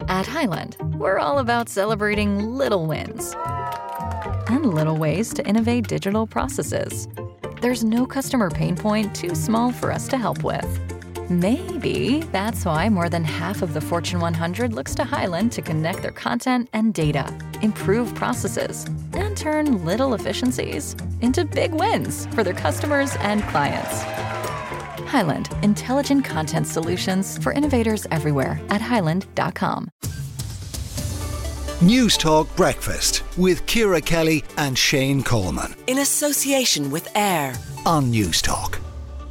At Highland, we're all about celebrating little wins and little ways to innovate digital processes. There's no customer pain point too small for us to help with. Maybe that's why more than half of the Fortune 100 looks to Highland to connect their content and data, improve processes, and turn little efficiencies into big wins for their customers and clients. Highland, intelligent content solutions for innovators everywhere at highland.com. News Talk Breakfast with Ciara Kelly and Shane Coleman. In association with AIR On News Talk.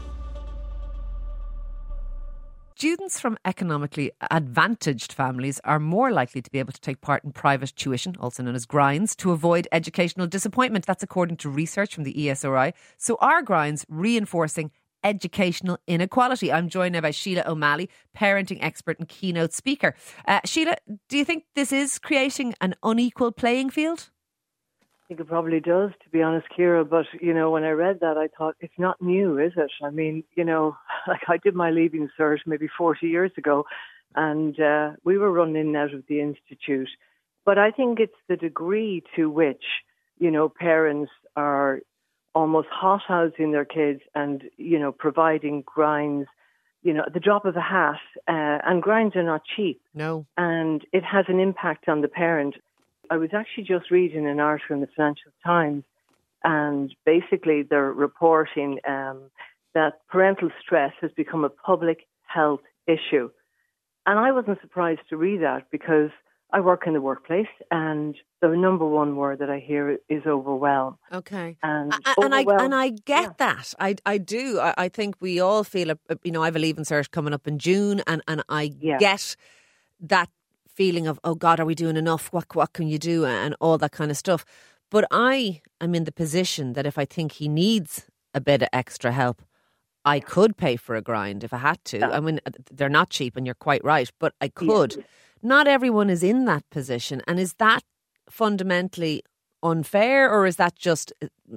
Students from economically advantaged families are more likely to be able to take part in private tuition, also known as grinds, to avoid educational disappointment. That's according to research from the ESRI. So are grinds reinforcing educational inequality? I'm joined now by Sheila O'Malley, parenting expert and keynote speaker. Sheila, do you think this is creating an unequal playing field? I think it probably does, to be honest, Ciara. But, when I read that, I thought, it's not new, is it? I mean, like I did my leaving cert maybe 40 years ago, and we were running in and out of the institute. But I think it's the degree to which, parents are almost hothousing their kids and, providing grinds, at the drop of a hat. And grinds are not cheap. No. And it has an impact on the parent. I was actually just reading an article in the Financial Times, and basically they're reporting that parental stress has become a public health issue. And I wasn't surprised to read that because I work in the workplace, and the number one word that I hear is overwhelm. Okay. And I get that. I do. I think we all feel, I have a leaving cert coming up in June, and I get that feeling of, oh God, are we doing enough? What can you do? And all that kind of stuff. But I am in the position that if I think he needs a bit of extra help, I could pay for a grind if I had to. I mean, they're not cheap, and you're quite right, but I could. Yeah. Not everyone is in that position. And is that fundamentally unfair, or is that just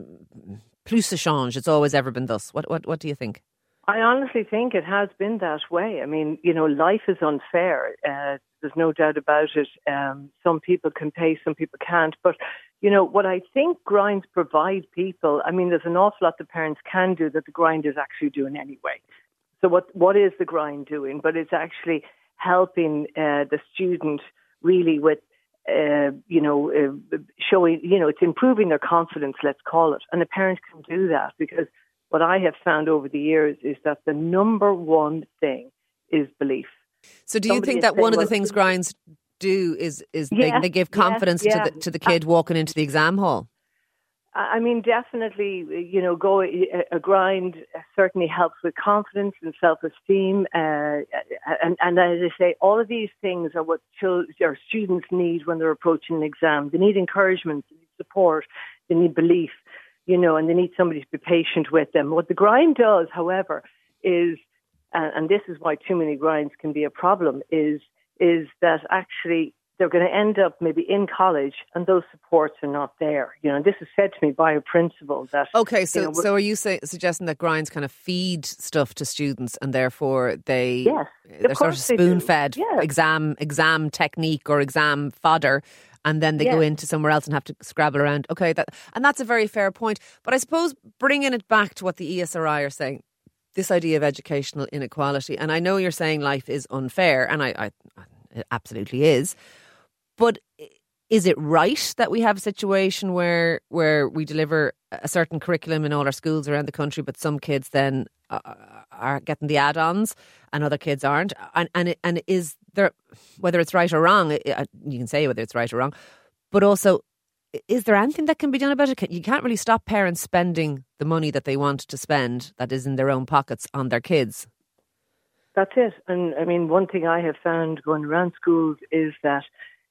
plus ça change? It's always ever been thus. What do you think? I honestly think it has been that way. I mean, life is unfair. There's no doubt about it. Some people can pay, some people can't. But, what I think grinds provide people, I mean, there's an awful lot the parents can do that the grind is actually doing anyway. So what is the grind doing? But it's actually helping the student really with, showing, it's improving their confidence, let's call it. And the parents can do that because what I have found over the years is that the number one thing is belief. So do you think that one of the things grinds do is they give confidence to the kid walking into the exam hall? I mean, definitely, a grind certainly helps with confidence and self-esteem. And as I say, all of these things are what students need when they're approaching an exam. They need encouragement, they need support, they need belief, and they need somebody to be patient with them. What the grind does, however, is, and this is why too many grinds can be a problem, is that actually they're going to end up maybe in college and those supports are not there. This is said to me by a principal that... Okay, so are you suggesting that grinds kind of feed stuff to students and therefore they're sort of spoon-fed exam technique or exam fodder, and then they go into somewhere else and have to scrabble around? Okay, and that's a very fair point. But I suppose bringing it back to what the ESRI are saying, this idea of educational inequality, and I know you're saying life is unfair, and I it absolutely is, but is it right that we have a situation where we deliver a certain curriculum in all our schools around the country, but some kids then are getting the add-ons and other kids aren't? And is there, whether it's right or wrong, you can say whether it's right or wrong, but also, is there anything that can be done about it? You can't really stop parents spending the money that they want to spend, that is in their own pockets, on their kids. That's it. And I mean, one thing I have found going around schools is that,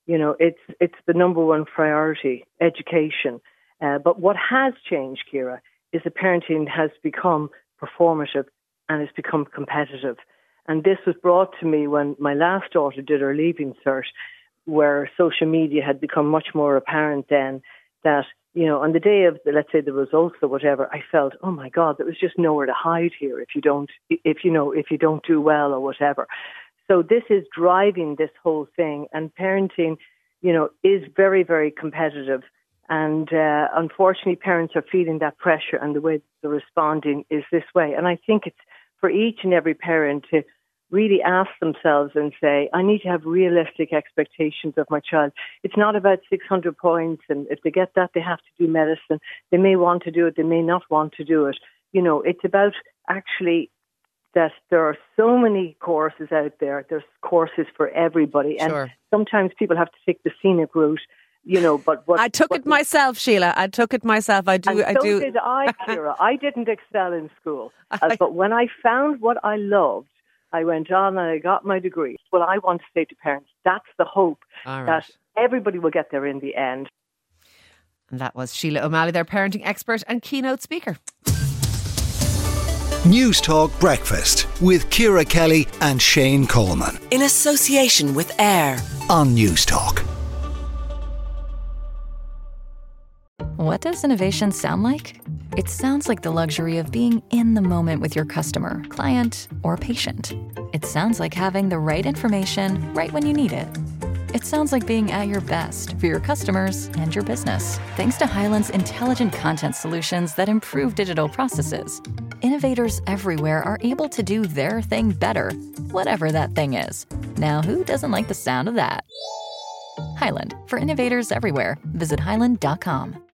it's the number one priority, education. But what has changed, Ciara, is the parenting has become performative and it's become competitive. And this was brought to me when my last daughter did her leaving cert, where social media had become much more apparent then, that, on the day of, let's say, the results or whatever, I felt, oh my God, there was just nowhere to hide here if you don't do well or whatever. So this is driving this whole thing, and parenting, is very, very competitive. And unfortunately, parents are feeling that pressure, and the way they're responding is this way. And I think it's for each and every parent to really ask themselves and say, I need to have realistic expectations of my child. It's not about 600 points, and if they get that, they have to do medicine. They may want to do it, they may not want to do it. It's about actually that there are so many courses out there. There's courses for everybody. Sure. And sometimes people have to take the scenic route. But I took it myself, Sheila. I took it myself. I do. Did I, Ciara. I didn't excel in school, but when I found what I loved, I went on and I got my degree. Well, I want to say to parents, that's the hope that everybody will get there in the end. And that was Sheila O'Malley, their parenting expert and keynote speaker. News Talk Breakfast with Ciara Kelly and Shane Coleman. In association with AIR on News Talk. What does innovation sound like? It sounds like the luxury of being in the moment with your customer, client, or patient. It sounds like having the right information right when you need it. It sounds like being at your best for your customers and your business. Thanks to Hyland's intelligent content solutions that improve digital processes, innovators everywhere are able to do their thing better, whatever that thing is. Now, who doesn't like the sound of that? Hyland, for innovators everywhere. Visit hyland.com.